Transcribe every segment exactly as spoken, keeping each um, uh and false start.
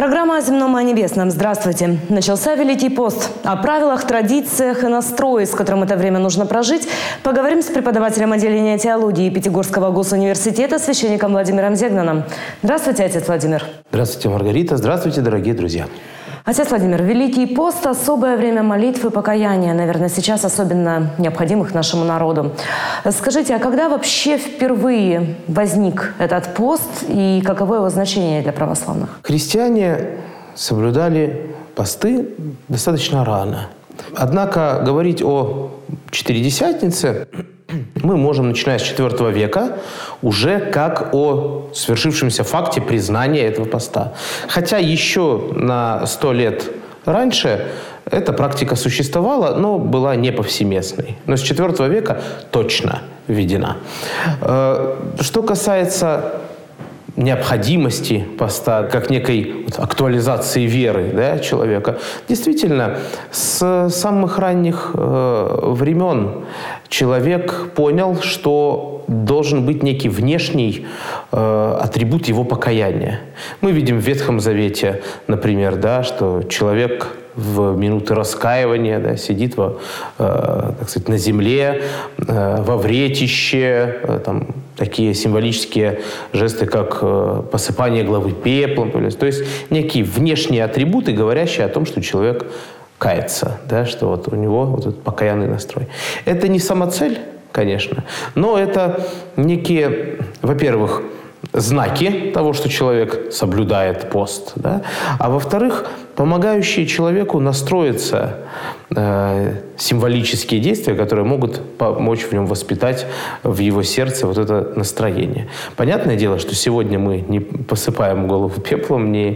Программа о земном и о небесном. Здравствуйте. Начался Великий пост. О правилах, традициях и настрое, с которым это время нужно прожить, поговорим с преподавателем отделения теологии Пятигорского госуниверситета, священником Владимиром Зегнаном. Здравствуйте, отец Владимир. Здравствуйте, Маргарита. Здравствуйте, дорогие друзья. Отец Владимир, Великий пост – особое время молитвы и покаяния, наверное, сейчас особенно необходимых нашему народу. Скажите, а когда вообще впервые возник этот пост и каково его значение для православных? Христиане соблюдали посты достаточно рано. Однако говорить о Четыредесятнице мы можем, начиная с четвёртого века, уже как о свершившемся факте признания этого поста. Хотя еще на сто лет раньше эта практика существовала, но была не повсеместной. Но с четвёртого века точно введена. Что касается необходимости поста, как некой вот актуализации веры, да, человека. Действительно, с самых ранних э, времен человек понял, что должен быть некий внешний э, атрибут его покаяния. Мы видим в Ветхом Завете, например, да, что человек в минуты раскаивания, да, сидит во, э, так сказать, на земле, э, во вретище, э, там, такие символические жесты, как э, посыпание головы пеплом. То есть некие внешние атрибуты, говорящие о том, что человек кается, да, что вот у него вот этот покаянный настрой. Это не самоцель, конечно, но это некие, во-первых, знаки того, что человек соблюдает пост, да? А во-вторых, помогающие человеку настроиться э, символические действия, которые могут помочь в нем воспитать в его сердце вот это настроение. Понятное дело, что сегодня мы не посыпаем голову пеплом, не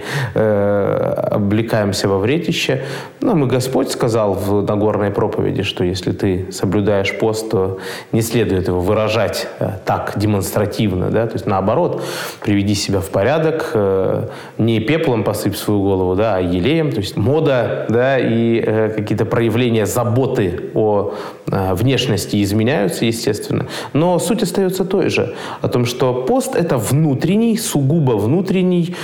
э, облекаемся во вретище, но и Господь сказал в Нагорной проповеди, что если ты соблюдаешь пост, то не следует его выражать э, так демонстративно, да? То есть наоборот, приведи себя в порядок, э, не пеплом посыпь свою голову, да, а елеем, то есть мода, да, и э, какие-то проявления заботы о э, внешности изменяются, естественно, но суть остается той же, о том, что пост – это внутренний, сугубо внутренний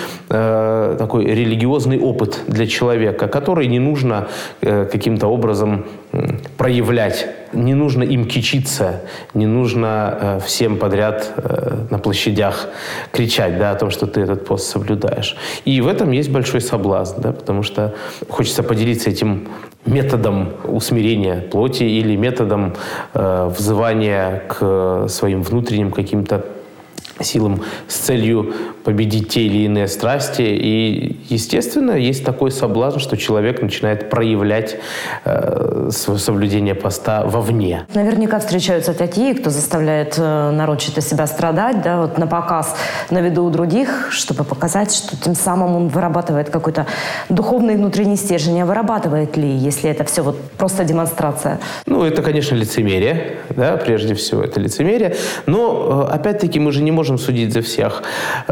э, такой религиозный опыт для человека, который не нужно э, каким-то образом э, проявлять. Не нужно им кичиться, не нужно э, всем подряд э, на площадях кричать, да, о том, что ты этот пост соблюдаешь. И в этом есть большой соблазн, да, потому что хочется поделиться этим методом усмирения плоти или методом э, взывания к своим внутренним каким-то силам с целью победить те или иные страсти. И, естественно, есть такой соблазн, что человек начинает проявлять э, свое соблюдение поста вовне. Наверняка встречаются такие, кто заставляет э, нарочито себя страдать, да, вот на показ, на виду у других, чтобы показать, что тем самым он вырабатывает какой-то духовный внутренний стержень. А вырабатывает ли, если это все вот просто демонстрация? Ну, это, конечно, лицемерие, да, прежде всего, это лицемерие. Но, опять-таки, мы же не можем судить за всех.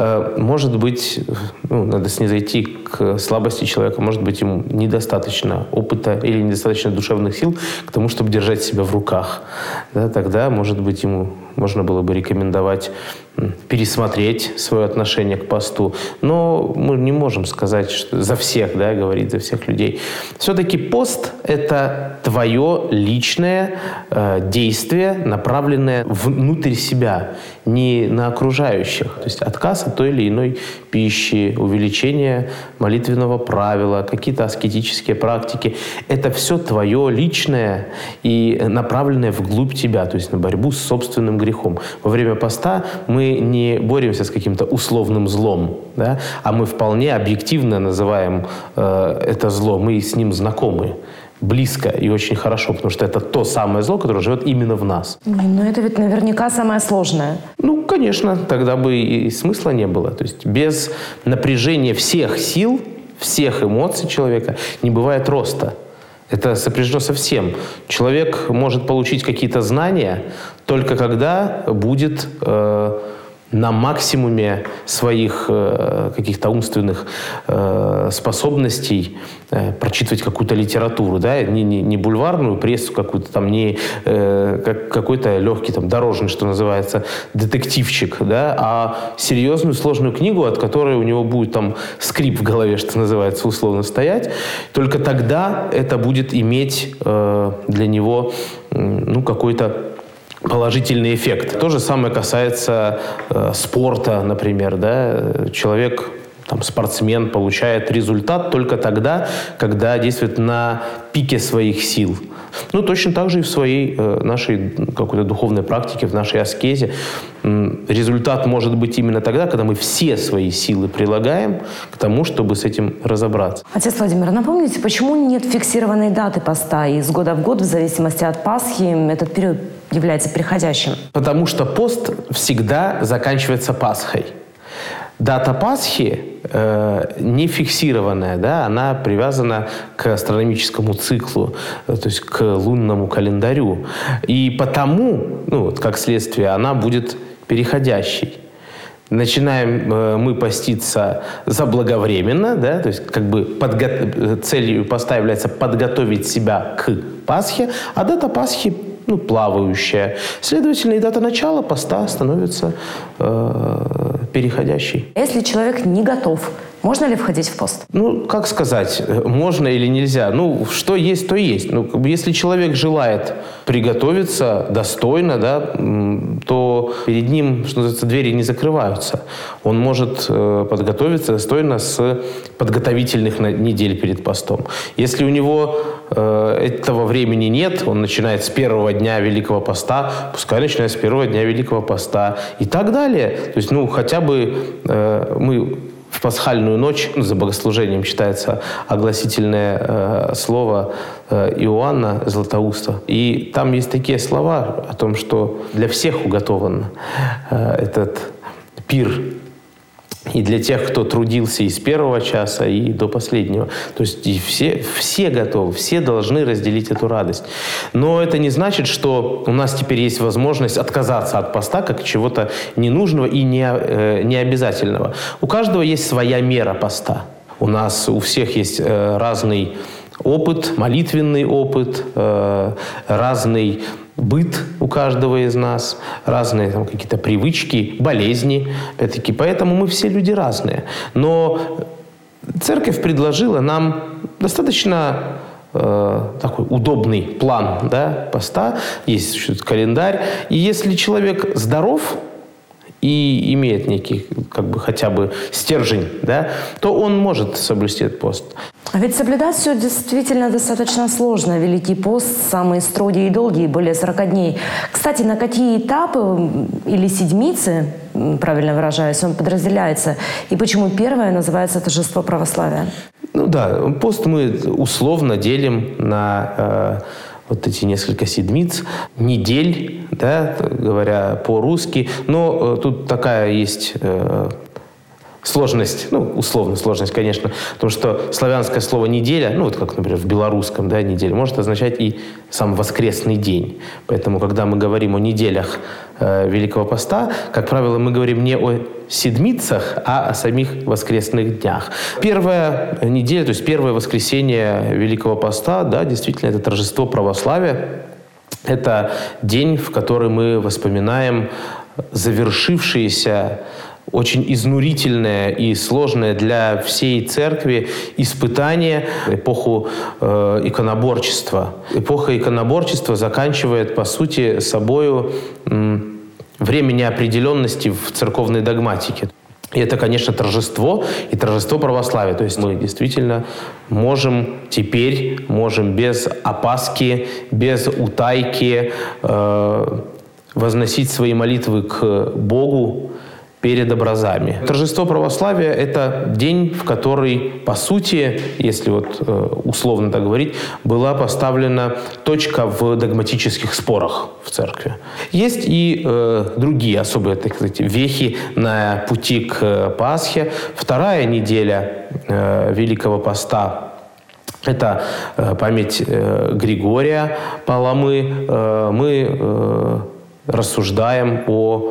Может быть, ну, надо снизойти к слабости человека, может быть, ему недостаточно опыта или недостаточно душевных сил к тому, чтобы держать себя в руках. Да, тогда, может быть, ему можно было бы рекомендовать пересмотреть свое отношение к посту. Но мы не можем сказать, что за всех, да, говорить за всех людей. Все-таки пост – это твое личное э, действие, направленное внутрь себя, не на окружающих. То есть отказ от той или иной пищи, увеличение молитвенного правила, какие-то аскетические практики. Это все твое личное и направленное вглубь тебя, то есть на борьбу с собственным грехом. Во время поста мы не боремся с каким-то условным злом, да, а мы вполне объективно называем э, это зло, мы с ним знакомы. Близко и очень хорошо, потому что это то самое зло, которое живет именно в нас. Но это ведь наверняка самое сложное. Ну, конечно, тогда бы и смысла не было. То есть без напряжения всех сил, всех эмоций человека не бывает роста. Это сопряжено со всем. Человек может получить какие-то знания только когда будет э, на максимуме своих э, каких-то умственных э, способностей э, прочитывать какую-то литературу, да, не, не, не бульварную прессу какую-то, там, не э, как, какой-то легкий там, дорожный, что называется, детективчик, да, а серьезную сложную книгу, от которой у него будет там скрип в голове, что называется, условно стоять. Только тогда это будет иметь э, для него э, ну, какой-то положительный эффект. То же самое касается э, спорта, например. Да? Человек, там, спортсмен, получает результат только тогда, когда действует на пике своих сил. Ну, точно так же и в своей э, нашей какой-то духовной практике, в нашей аскезе. М, результат может быть именно тогда, когда мы все свои силы прилагаем к тому, чтобы с этим разобраться. Отец Владимир, напомните, почему нет фиксированной даты поста, и с года в год, в зависимости от Пасхи, этот период является переходящим? Потому что пост всегда заканчивается Пасхой. Дата Пасхи э, не фиксированная, да, она привязана к астрономическому циклу, то есть к лунному календарю. И потому, ну, вот, как следствие, она будет переходящей. Начинаем э, мы поститься заблаговременно, да, то есть как бы подго- целью поста является подготовить себя к Пасхе, а дата Пасхи ну, плавающая. Следовательно, и дата начала поста становится э, переходящей. Если человек не готов, можно ли входить в пост? Ну, как сказать, можно или нельзя? Ну, что есть, то есть. Ну, если человек желает приготовиться достойно, да, то перед ним, что называется, двери не закрываются. Он может э, подготовиться достойно с подготовительных недель перед постом. Если у него э, этого времени нет, он начинает с первого дня Великого Поста, пускай начинает с первого дня Великого Поста и так далее. То есть, ну, хотя бы э, мы в пасхальную ночь, ну, за богослужением читается огласительное э, слово э, Иоанна Златоуста. И там есть такие слова о том, что для всех уготован э, этот пир. И для тех, кто трудился и с первого часа, и до последнего. То есть и все, все готовы, все должны разделить эту радость. Но это не значит, что у нас теперь есть возможность отказаться от поста как чего-то ненужного и не, э, необязательного. У каждого есть своя мера поста. У нас у всех есть э, разный опыт, молитвенный опыт, э, разный быт у каждого из нас, разные там, какие-то привычки, болезни. Опять-таки, поэтому мы все люди разные. Но церковь предложила нам достаточно э, такой удобный план, да, поста. Есть календарь. И если человек здоров и имеет некий, как бы, хотя бы стержень, да, то он может соблюсти этот пост. А ведь соблюдать все действительно достаточно сложно. Великий пост самый строгий и долгий, более сорока дней. Кстати, на какие этапы или седмицы, правильно выражаясь, он подразделяется? И почему первое называется торжество православия? Ну да, пост мы условно делим на э, вот эти несколько седмиц, недель, да, говоря по-русски. Но э, тут такая есть э, сложность, ну, условно сложность, конечно, потому что славянское слово «неделя», ну, вот как, например, в белорусском, да, неделя, может означать и сам воскресный день. Поэтому, когда мы говорим о неделях э, Великого Поста, как правило, мы говорим не о седмицах, а о самих воскресных днях. Первая неделя, то есть первое воскресенье Великого Поста, да, действительно, это торжество православия. Это день, в который мы вспоминаем завершившиеся очень изнурительное и сложное для всей церкви испытание, эпоху э, иконоборчества. Эпоха иконоборчества заканчивает, по сути, собою м, время неопределенности в церковной догматике. И это, конечно, торжество и торжество православия. То есть мы действительно можем теперь, можем без опаски, без утайки э, возносить свои молитвы к Богу перед образами. Торжество православия – это день, в который, по сути, если вот условно так говорить, была поставлена точка в догматических спорах в церкви. Есть и э, другие особые, так сказать, вехи на пути к Пасхе. Вторая неделя э, Великого Поста – это э, память э, Григория Паламы. Э, мы э, рассуждаем о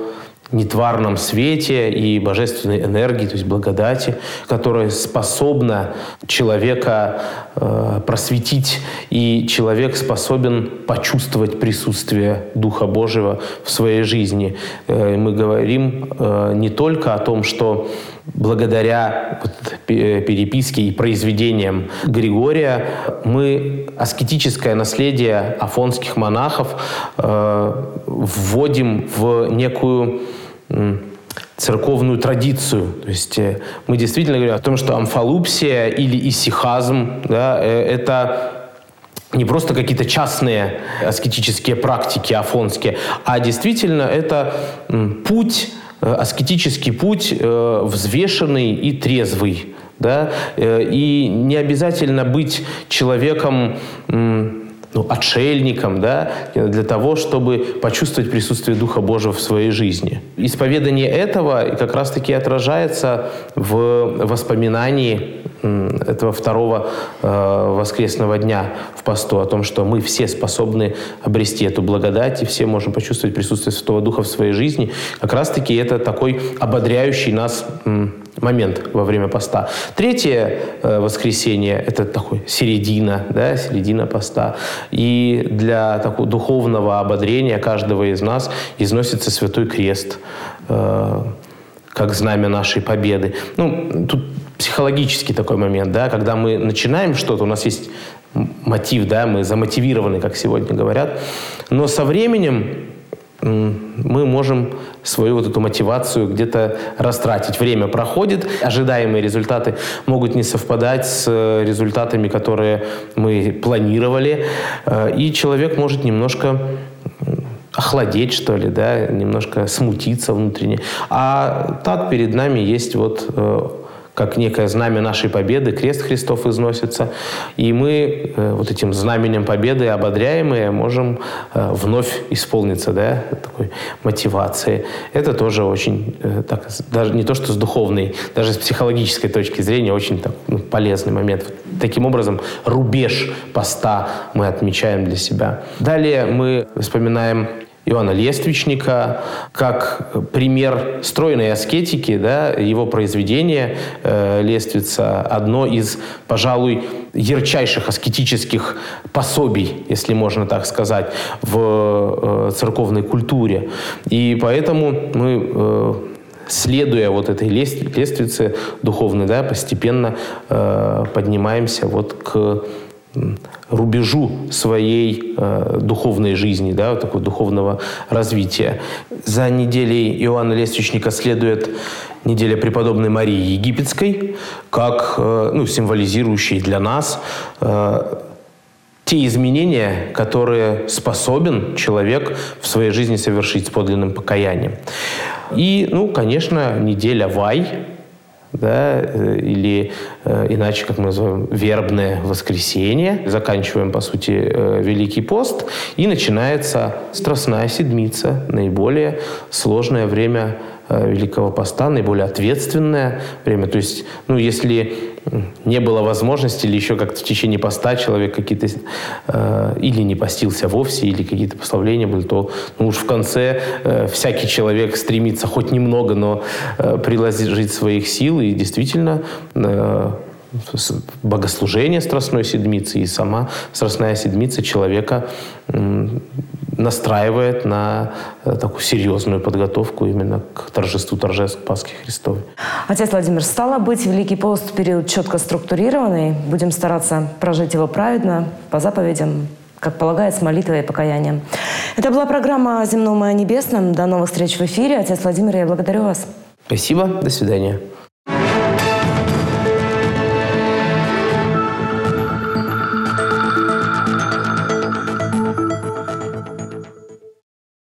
нетварном свете и божественной энергии, то есть благодати, которая способна человека э, просветить, и человек способен почувствовать присутствие Духа Божьего в своей жизни. Э, мы говорим э, не только о том, что благодаря вот переписке и произведениям Григория мы аскетическое наследие афонских монахов э, вводим в некую э, церковную традицию. То есть э, мы действительно говорим о том, что амфалупсия или исихазм, да, э, это не просто какие-то частные аскетические практики афонские, а действительно это э, путь, аскетический путь, э, взвешенный и трезвый. Да? Э, и не обязательно быть человеком, э, ну, отшельником, да? Для того, чтобы почувствовать присутствие Духа Божьего в своей жизни. Исповедание этого как раз-таки отражается в воспоминании этого второго э, воскресного дня в посту, о том, что мы все способны обрести эту благодать, и все можем почувствовать присутствие Святого Духа в своей жизни. Как раз-таки это такой ободряющий нас м, момент во время поста. Третье э, воскресенье – это такой середина, да, середина поста. И для такого духовного ободрения каждого из нас износится Святой Крест, э, как знамя нашей победы. Ну, тут психологический такой момент, да, когда мы начинаем что-то, у нас есть мотив, да, мы замотивированы, как сегодня говорят, но со временем мы можем свою вот эту мотивацию где-то растратить. Время проходит, ожидаемые результаты могут не совпадать с результатами, которые мы планировали, и человек может немножко охладеть, что ли, да, немножко смутиться внутренне. А так перед нами есть вот как некое знамя нашей победы, крест Христов износится, и мы э, вот этим знаменем победы, ободряемые, можем э, вновь исполниться, да, такой мотивации. Это тоже очень, э, так, даже не то что с духовной, даже с психологической точки зрения, очень так, ну, полезный момент. Таким образом, рубеж поста мы отмечаем для себя. Далее мы вспоминаем Иоанна Лествичника как пример стройной аскетики, да, его произведение э, «Лествица» одно из, пожалуй, ярчайших аскетических пособий, если можно так сказать, в э, церковной культуре. И поэтому мы, э, следуя вот этой лествице духовной, да, постепенно э, поднимаемся вот к рубежу своей э, духовной жизни, да, вот такого духовного развития. За неделей Иоанна Лествичника следует неделя преподобной Марии Египетской, как э, ну, символизирующей для нас э, те изменения, которые способен человек в своей жизни совершить с подлинным покаянием. И, ну, конечно, неделя Вай, да, или э, иначе, как мы называем, вербное воскресенье. Заканчиваем, по сути, э, Великий пост, и начинается Страстная седмица, наиболее сложное время э, Великого поста, наиболее ответственное время. То есть, ну, если не было возможности или еще как-то в течение поста человек какие-то э, или не постился вовсе, или какие-то послабления были, то ну, уж в конце э, всякий человек стремится хоть немного, но э, приложить своих сил, и действительно э, богослужение Страстной Седмицы и сама Страстная Седмица человека э, настраивает на э, такую серьезную подготовку именно к торжеству торжеств Пасхи Христовой. Отец Владимир, стало быть, Великий пост – период четко структурированный. Будем стараться прожить его праведно, по заповедям, как полагает, с молитвой и покаянием. Это была программа о земном и о небесном. До новых встреч в эфире. Отец Владимир, я благодарю вас. Спасибо. До свидания.